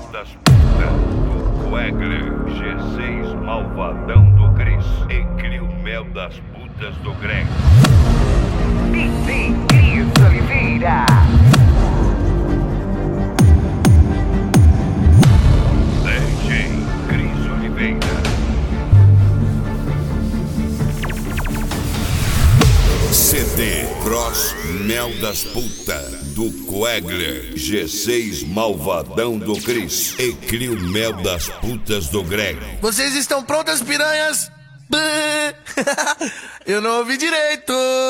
das putas do Quegler, G6 malvadão do Cris e Crio Mel das putas do Greg. DJ Cris Oliveira. DJ Cris Oliveira. CD Cross Mel das Puta do Quegler, G6 malvadão do Cris e Crio Mel das putas do Greg. Vocês estão prontas, piranhas? Eu não ouvi direito.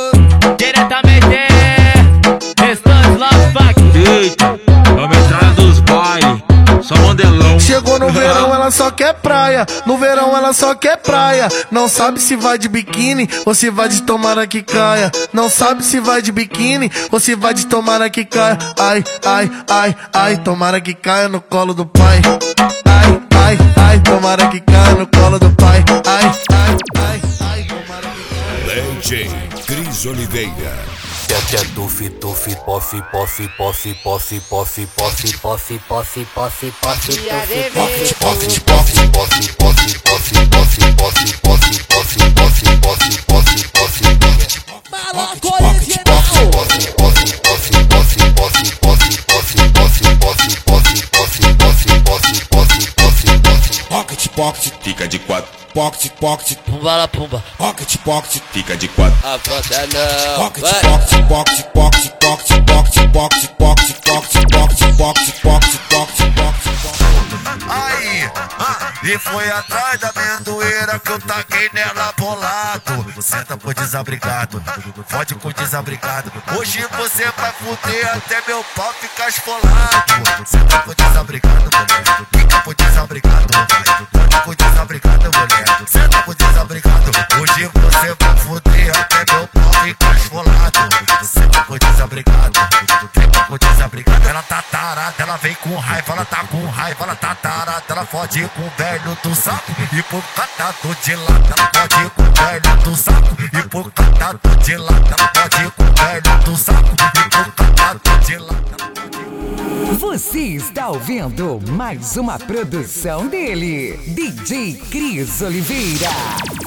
Diretamente Restante Love Fuck. Eita, vamos entrar dos bailes, só modelão. Chegou no verão, ela só quer praia. No verão, ela só quer praia. Não sabe se vai de biquíni ou se vai de tomara que caia. Não sabe se vai de biquíni ou se vai de tomara que caia. Ai, ai, ai, ai, tomara que caia no colo do pai. Ai, ai, ai, tomara que caia no colo do pai. Ai, ai, ai, ai, tomara que caia. DJ Cris Oliveira. Tete tufi tufi pofi pofi pofi pofi pofi pofi pofi pofi pofi pofi tufi pofi pofi pofi pofi pofi pofi pofi pofi pofi pofi pofi pofi pofi pofi Maluco original. pofi pofi pofi pofi pofi pofi pofi pofi pofi pofi pofi pofi pofi pofi pofi Pocket, pocket, Fica de quatro, pocket, pocket, Pumba la pumba. pocket, pocket, fica de quatro. Afronta não. pocket, Vai. pocket, pocket, pocket, pocket, pocket, pocket, pocket, pocket, pocket, pocket, pocket, pocket, pocket. Aí, e foi atrás da amendoeira que eu taquei nela bolado. Senta pro desabrigado, fode com o desabrigado. Hoje você vai fuder até meu pau ficar esfolado. Senta pro desabrigado, mulher, fica pro desabrigado, vai. Fode com o desabrigado, mulher, senta pro desabrigado. Hoje você vai fuder até meu pau ficar esfolado. Senta pro desabrigado, fica pro desabrigado. Ela tá tarada, ela vem com raiva, ela tá com raiva, ela tá tarada, ela fode com o velho do saco e por catado de lata. Ela fode com o velho do saco e por catado de lata. Ela fode com o velho do saco e por catado de lata. Você está ouvindo mais uma produção dele, DJ Cris Oliveira.